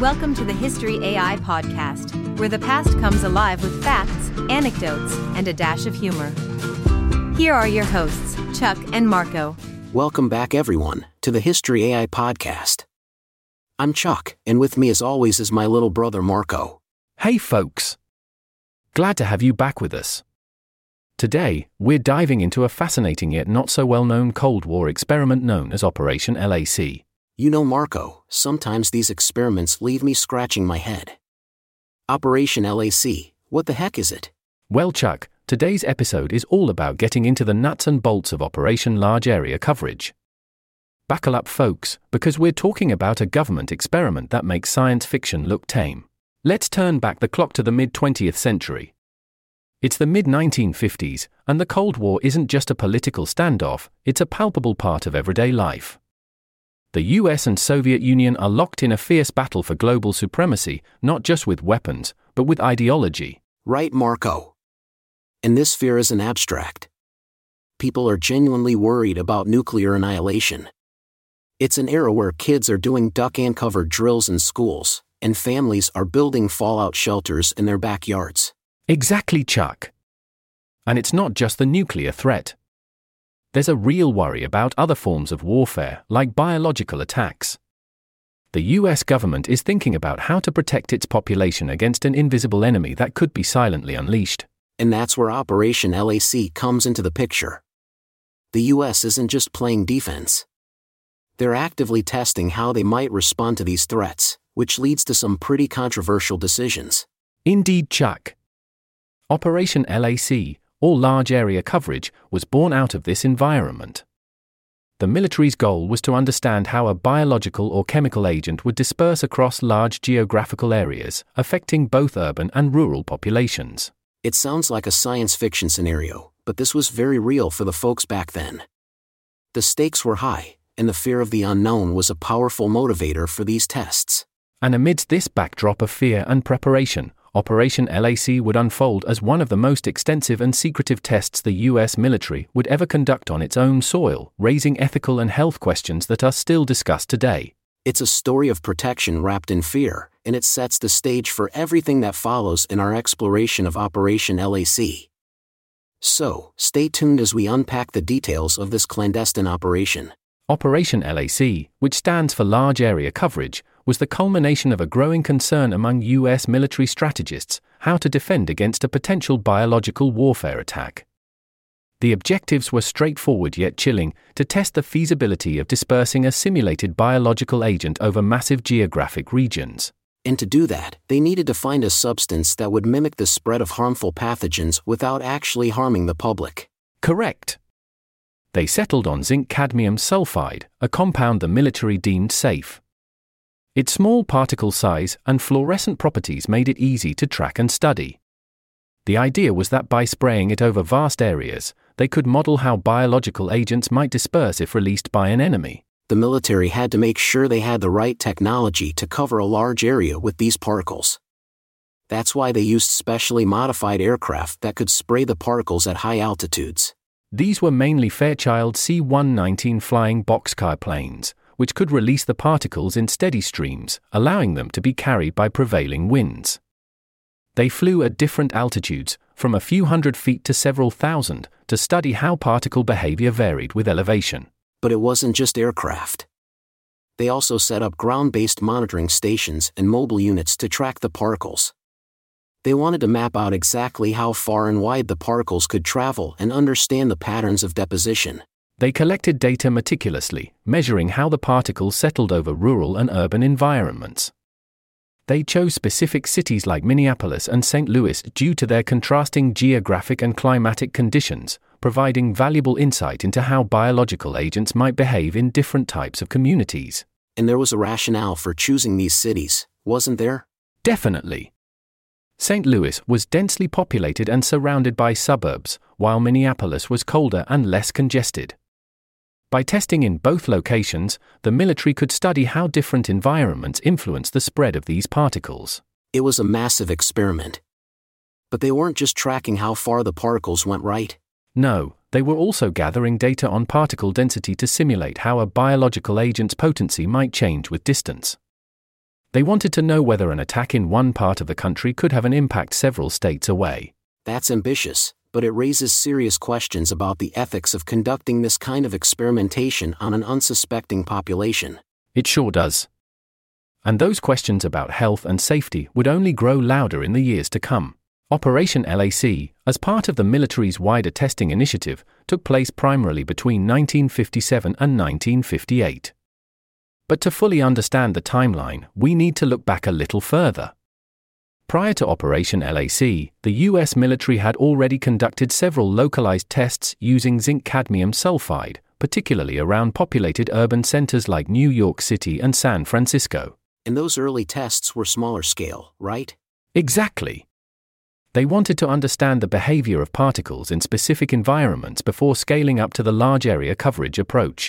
Welcome to the History AI podcast, where the past comes alive with facts, anecdotes, and a dash of humor. Here are your hosts, Chuck and Marco. Welcome back, everyone, to the History AI podcast. I'm Chuck, and with me as always is my little brother Marco. Hey folks! Glad to have you back with us. Today, we're diving into a fascinating yet not so well-known Cold War experiment known as Operation LAC. You know, Marco, sometimes these experiments leave me scratching my head. Operation LAC, what the heck is it? Well, Chuck, today's episode is all about getting into the nuts and bolts of Operation Large Area Coverage. Buckle up, folks, because we're talking about a government experiment that makes science fiction look tame. Let's turn back the clock to the mid-20th century. It's the mid-1950s, and the Cold War isn't just a political standoff, it's a palpable part of everyday life. The US and Soviet Union are locked in a fierce battle for global supremacy, not just with weapons, but with ideology. Right, Marco. And this fear isn't abstract. People are genuinely worried about nuclear annihilation. It's an era where kids are doing duck-and-cover drills in schools, and families are building fallout shelters in their backyards. Exactly, Chuck. And it's not just the nuclear threat. There's a real worry about other forms of warfare, like biological attacks. The US government is thinking about how to protect its population against an invisible enemy that could be silently unleashed. And that's where Operation LAC comes into the picture. The US isn't just playing defense. They're actively testing how they might respond to these threats, which leads to some pretty controversial decisions. Indeed, Chuck. Operation LAC, or Large Area Coverage, was born out of this environment. The military's goal was to understand how a biological or chemical agent would disperse across large geographical areas, affecting both urban and rural populations. It sounds like a science fiction scenario, but this was very real for the folks back then. The stakes were high, and the fear of the unknown was a powerful motivator for these tests. And amidst this backdrop of fear and preparation, Operation LAC would unfold as one of the most extensive and secretive tests the US military would ever conduct on its own soil, raising ethical and health questions that are still discussed today. It's a story of protection wrapped in fear, and it sets the stage for everything that follows in our exploration of Operation LAC. So, stay tuned as we unpack the details of this clandestine operation. Operation LAC, which stands for Large Area Coverage, was the culmination of a growing concern among US military strategists how to defend against a potential biological warfare attack. The objectives were straightforward yet chilling: to test the feasibility of dispersing a simulated biological agent over massive geographic regions. And to do that, they needed to find a substance that would mimic the spread of harmful pathogens without actually harming the public. Correct. They settled on zinc cadmium sulfide, a compound the military deemed safe. Its small particle size and fluorescent properties made it easy to track and study. The idea was that by spraying it over vast areas, they could model how biological agents might disperse if released by an enemy. The military had to make sure they had the right technology to cover a large area with these particles. That's why they used specially modified aircraft that could spray the particles at high altitudes. These were mainly Fairchild C-119 flying boxcar planes, which could release the particles in steady streams, allowing them to be carried by prevailing winds. They flew at different altitudes, from a few hundred feet to several thousand, to study how particle behavior varied with elevation. But it wasn't just aircraft. They also set up ground-based monitoring stations and mobile units to track the particles. They wanted to map out exactly how far and wide the particles could travel and understand the patterns of deposition. They collected data meticulously, measuring how the particles settled over rural and urban environments. They chose specific cities like Minneapolis and St. Louis due to their contrasting geographic and climatic conditions, providing valuable insight into how biological agents might behave in different types of communities. And there was a rationale for choosing these cities, wasn't there? Definitely. St. Louis was densely populated and surrounded by suburbs, while Minneapolis was colder and less congested. By testing in both locations, the military could study how different environments influence the spread of these particles. It was a massive experiment. But they weren't just tracking how far the particles went, right? No, they were also gathering data on particle density to simulate how a biological agent's potency might change with distance. They wanted to know whether an attack in one part of the country could have an impact several states away. That's ambitious, but it raises serious questions about the ethics of conducting this kind of experimentation on an unsuspecting population. It sure does. And those questions about health and safety would only grow louder in the years to come. Operation LAC, as part of the military's wider testing initiative, took place primarily between 1957 and 1958. But to fully understand the timeline, we need to look back a little further. Prior to Operation LAC, the US military had already conducted several localized tests using zinc-cadmium sulfide, particularly around populated urban centers like New York City and San Francisco. And those early tests were smaller scale, right? Exactly. They wanted to understand the behavior of particles in specific environments before scaling up to the large area coverage approach.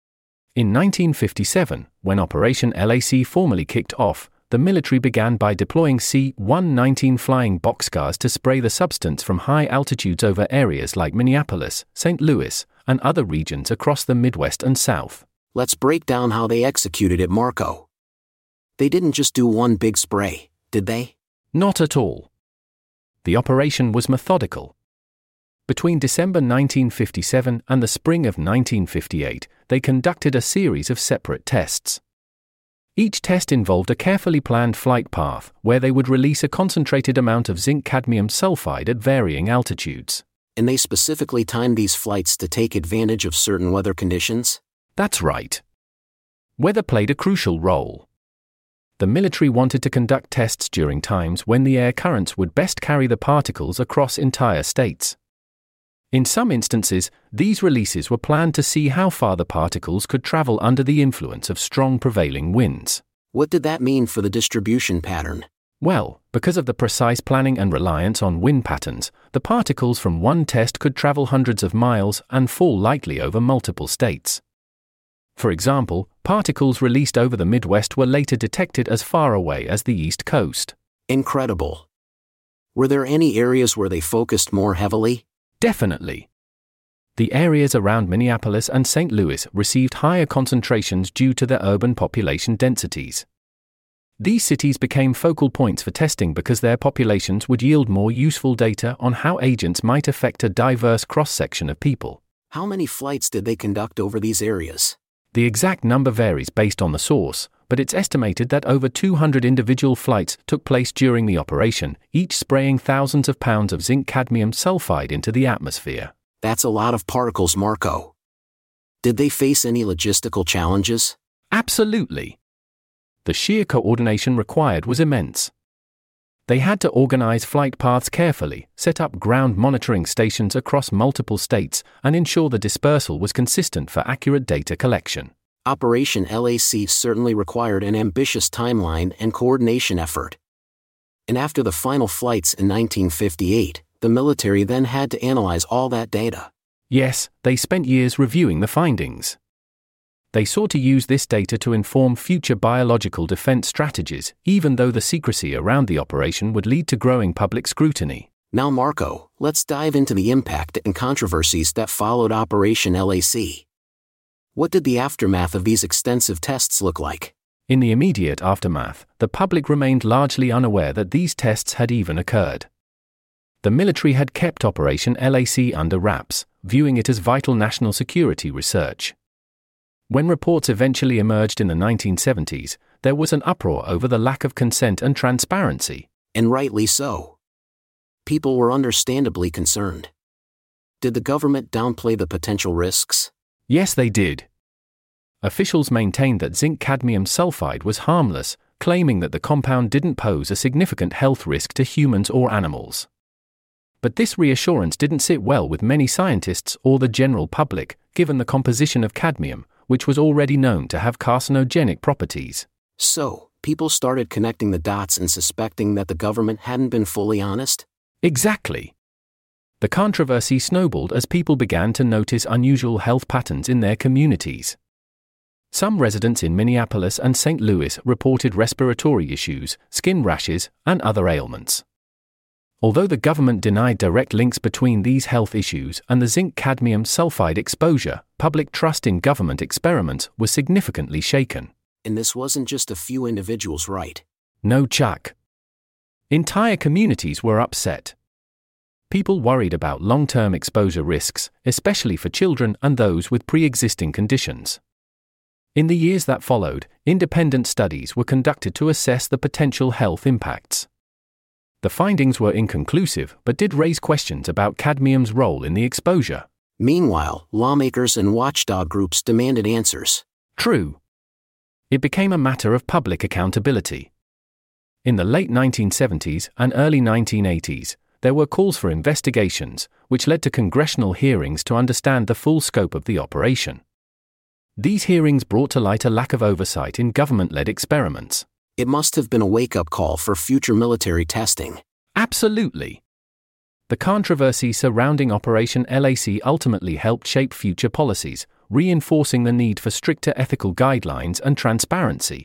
In 1957, when Operation LAC formally kicked off, the military began by deploying C-119 flying boxcars to spray the substance from high altitudes over areas like Minneapolis, St. Louis, and other regions across the Midwest and South. Let's break down how they executed it, Marco. They didn't just do one big spray, did they? Not at all. The operation was methodical. Between December 1957 and the spring of 1958, they conducted a series of separate tests. Each test involved a carefully planned flight path where they would release a concentrated amount of zinc-cadmium sulfide at varying altitudes. And they specifically timed these flights to take advantage of certain weather conditions? That's right. Weather played a crucial role. The military wanted to conduct tests during times when the air currents would best carry the particles across entire states. In some instances, these releases were planned to see how far the particles could travel under the influence of strong prevailing winds. What did that mean for the distribution pattern? Well, because of the precise planning and reliance on wind patterns, the particles from one test could travel hundreds of miles and fall lightly over multiple states. For example, particles released over the Midwest were later detected as far away as the East Coast. Incredible. Were there any areas where they focused more heavily? Definitely. The areas around Minneapolis and St. Louis received higher concentrations due to their urban population densities. These cities became focal points for testing because their populations would yield more useful data on how agents might affect a diverse cross-section of people. How many flights did they conduct over these areas? The exact number varies based on the source, but it's estimated that over 200 individual flights took place during the operation, each spraying thousands of pounds of zinc-cadmium sulfide into the atmosphere. That's a lot of particles, Marco. Did they face any logistical challenges? Absolutely. The sheer coordination required was immense. They had to organize flight paths carefully, set up ground monitoring stations across multiple states, and ensure the dispersal was consistent for accurate data collection. Operation LAC certainly required an ambitious timeline and coordination effort. And after the final flights in 1958, the military then had to analyze all that data. Yes, they spent years reviewing the findings. They sought to use this data to inform future biological defense strategies, even though the secrecy around the operation would lead to growing public scrutiny. Now, Marco, let's dive into the impact and controversies that followed Operation LAC. What did the aftermath of these extensive tests look like? In the immediate aftermath, the public remained largely unaware that these tests had even occurred. The military had kept Operation LAC under wraps, viewing it as vital national security research. When reports eventually emerged in the 1970s, there was an uproar over the lack of consent and transparency. And rightly so. People were understandably concerned. Did the government downplay the potential risks? Yes, they did. Officials maintained that zinc-cadmium sulfide was harmless, claiming that the compound didn't pose a significant health risk to humans or animals. But this reassurance didn't sit well with many scientists or the general public, given the composition of cadmium, which was already known to have carcinogenic properties. So, people started connecting the dots and suspecting that the government hadn't been fully honest? Exactly. The controversy snowballed as people began to notice unusual health patterns in their communities. Some residents in Minneapolis and St. Louis reported respiratory issues, skin rashes, and other ailments. Although the government denied direct links between these health issues and the zinc-cadmium sulfide exposure, public trust in government experiments was significantly shaken. And this wasn't just a few individuals, right? No, Chuck. Entire communities were upset. People worried about long-term exposure risks, especially for children and those with pre-existing conditions. In the years that followed, independent studies were conducted to assess the potential health impacts. The findings were inconclusive but did raise questions about cadmium's role in the exposure. Meanwhile, lawmakers and watchdog groups demanded answers. True. It became a matter of public accountability. In the late 1970s and early 1980s, there were calls for investigations, which led to congressional hearings to understand the full scope of the operation. These hearings brought to light a lack of oversight in government-led experiments. It must have been a wake-up call for future military testing. Absolutely. The controversy surrounding Operation LAC ultimately helped shape future policies, reinforcing the need for stricter ethical guidelines and transparency.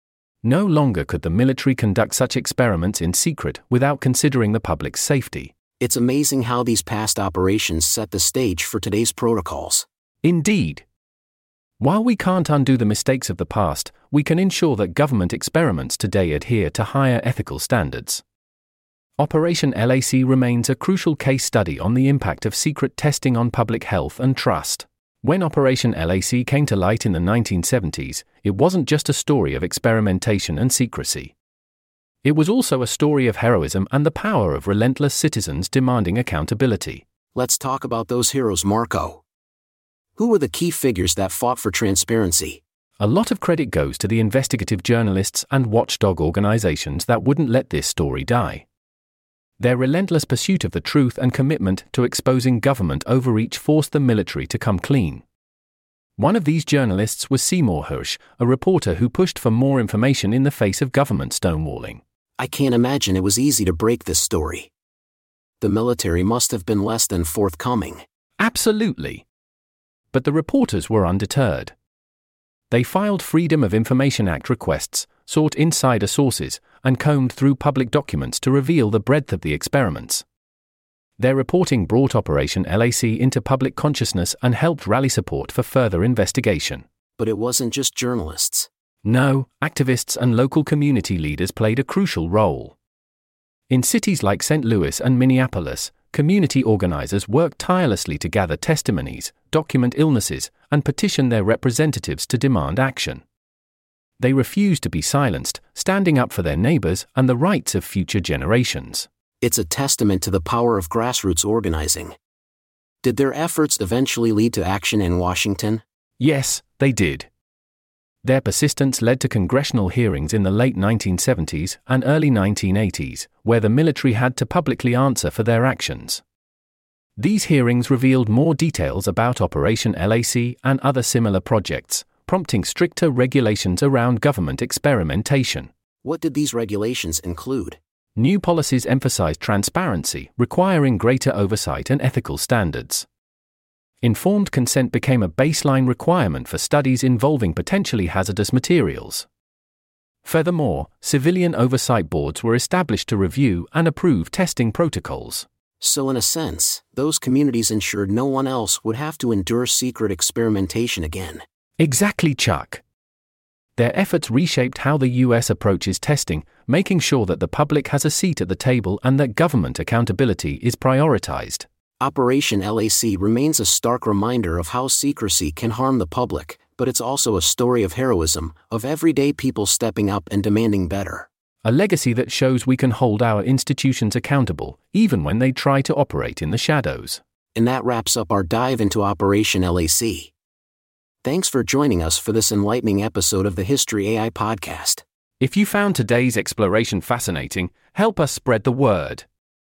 No longer could the military conduct such experiments in secret without considering the public's safety. It's amazing how these past operations set the stage for today's protocols. Indeed. While we can't undo the mistakes of the past, we can ensure that government experiments today adhere to higher ethical standards. Operation LAC remains a crucial case study on the impact of secret testing on public health and trust. When Operation LAC came to light in the 1970s, it wasn't just a story of experimentation and secrecy. It was also a story of heroism and the power of relentless citizens demanding accountability. Let's talk about those heroes, Marco. Who were the key figures that fought for transparency? A lot of credit goes to the investigative journalists and watchdog organizations that wouldn't let this story die. Their relentless pursuit of the truth and commitment to exposing government overreach forced the military to come clean. One of these journalists was Seymour Hersh, a reporter who pushed for more information in the face of government stonewalling. I can't imagine it was easy to break this story. The military must have been less than forthcoming. Absolutely. But the reporters were undeterred. They filed Freedom of Information Act requests, sought insider sources, and combed through public documents to reveal the breadth of the experiments. Their reporting brought Operation LAC into public consciousness and helped rally support for further investigation. But it wasn't just journalists. No, activists and local community leaders played a crucial role. In cities like St. Louis and Minneapolis, community organizers worked tirelessly to gather testimonies, document illnesses, and petition their representatives to demand action. They refused to be silenced, standing up for their neighbors and the rights of future generations. It's a testament to the power of grassroots organizing. Did their efforts eventually lead to action in Washington? Yes, they did. Their persistence led to congressional hearings in the late 1970s and early 1980s, where the military had to publicly answer for their actions. These hearings revealed more details about Operation LAC and other similar projects, prompting stricter regulations around government experimentation. What did these regulations include? New policies emphasized transparency, requiring greater oversight and ethical standards. Informed consent became a baseline requirement for studies involving potentially hazardous materials. Furthermore, civilian oversight boards were established to review and approve testing protocols. So in a sense, those communities ensured no one else would have to endure secret experimentation again. Exactly, Chuck. Their efforts reshaped how the U.S. approaches testing, making sure that the public has a seat at the table and that government accountability is prioritized. Operation LAC remains a stark reminder of how secrecy can harm the public, but it's also a story of heroism, of everyday people stepping up and demanding better. A legacy that shows we can hold our institutions accountable, even when they try to operate in the shadows. And that wraps up our dive into Operation LAC. Thanks for joining us for this enlightening episode of the History AI podcast. If you found today's exploration fascinating, help us spread the word.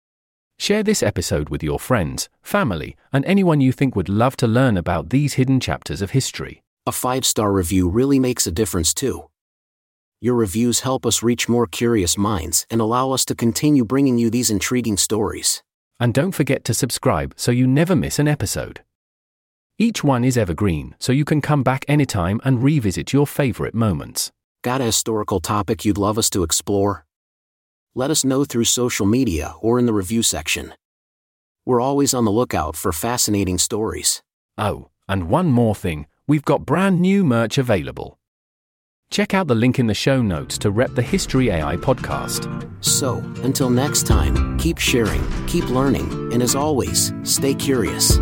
Share this episode with your friends, family, and anyone you think would love to learn about these hidden chapters of history. A 5-star review really makes a difference too. Your reviews help us reach more curious minds and allow us to continue bringing you these intriguing stories. And don't forget to subscribe so you never miss an episode. Each one is evergreen, so you can come back anytime and revisit your favorite moments. Got a historical topic you'd love us to explore? Let us know through social media or in the review section. We're always on the lookout for fascinating stories. Oh, and one more thing, we've got brand new merch available. Check out the link in the show notes to rep the History AI podcast. So, until next time, keep sharing, keep learning, and as always, stay curious.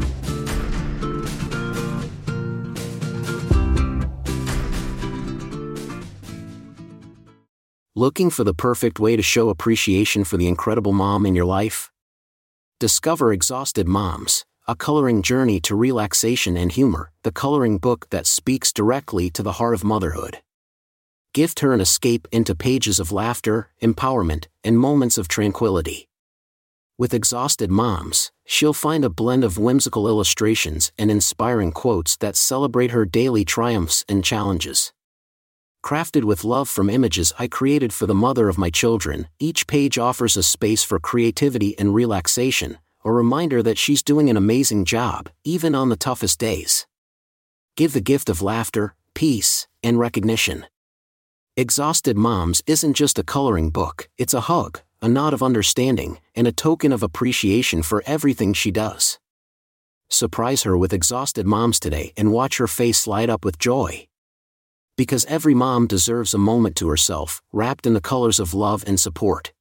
Looking for the perfect way to show appreciation for the incredible mom in your life? Discover Exhausted Moms, a coloring journey to relaxation and humor, the coloring book that speaks directly to the heart of motherhood. Gift her an escape into pages of laughter, empowerment, and moments of tranquility. With Exhausted Moms, she'll find a blend of whimsical illustrations and inspiring quotes that celebrate her daily triumphs and challenges. Crafted with love from images I created for the mother of my children, each page offers a space for creativity and relaxation, a reminder that she's doing an amazing job, even on the toughest days. Give the gift of laughter, peace, and recognition. Exhausted Moms isn't just a coloring book, it's a hug, a nod of understanding, and a token of appreciation for everything she does. Surprise her with Exhausted Moms today and watch her face light up with joy. Because every mom deserves a moment to herself, wrapped in the colors of love and support.